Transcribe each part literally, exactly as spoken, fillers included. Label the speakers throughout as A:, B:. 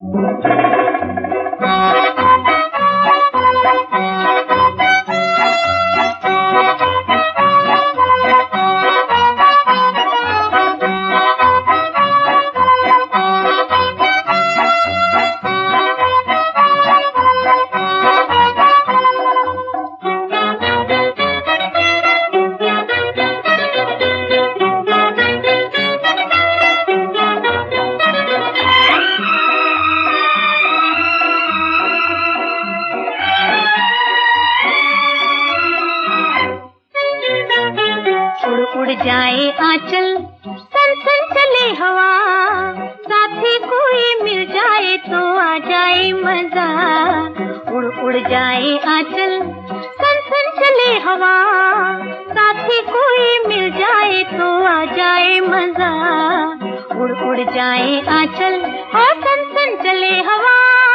A: उड़ जाए आंचल, सन सन चले हवा, साथी कोई मिल जाए तो आ जाए मजा। उड़ उड़ जाए आंचल, सन सन चले हवा, साथी कोई मिल जाए तो आ जाए मजा। उड़ उड़ जाए आंचल और सन सन चले हवा।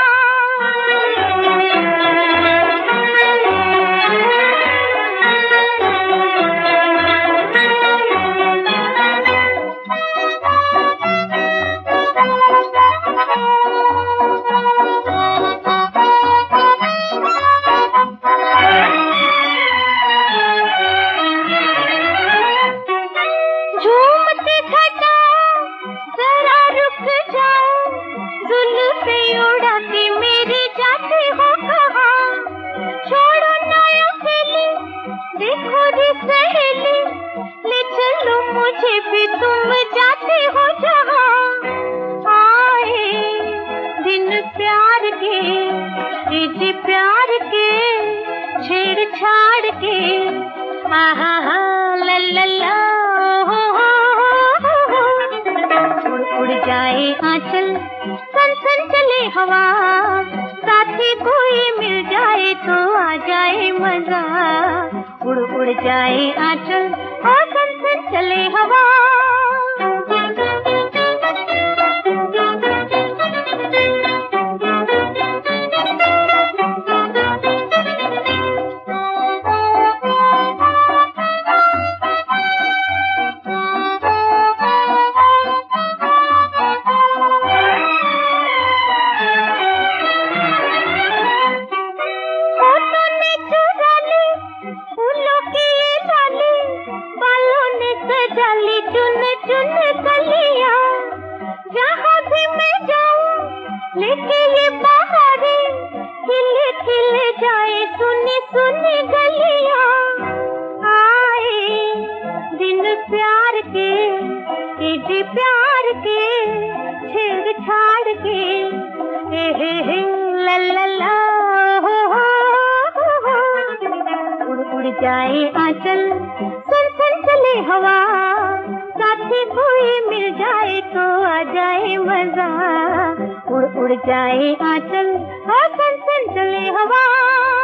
A: देखो रे सहेली, ले चलो मुझे भी, तुम जाते हो जहाँ। आए दिन प्यार के, ये जी प्यार के, छेड़छाड़ के, आहा हा ला ला ला हो हो। उड़ उड़ जाए आंचल, सन सन चले हवा, साथी कोई मिल जाए तो आ जाए मजा। उड़ उड़ जाए आंचल और सन सन चले हवा। चुन चुन कलियां, जहाँ भी मैं जाऊं लेके ये बहारे, खिले खिले जाए सुनी सुनी गलियां। आए दिन प्यार के, ये जी प्यार के, छेड़छाड़ के, हे हे हे ला ला ला हो हो। उड़ उड़ जाए आंचल, सन सन चले हवा, साथी कोई मिल जाए तो आ जाए मजा। उड़ उड़ जाए आंचल और सन सन चले हवा।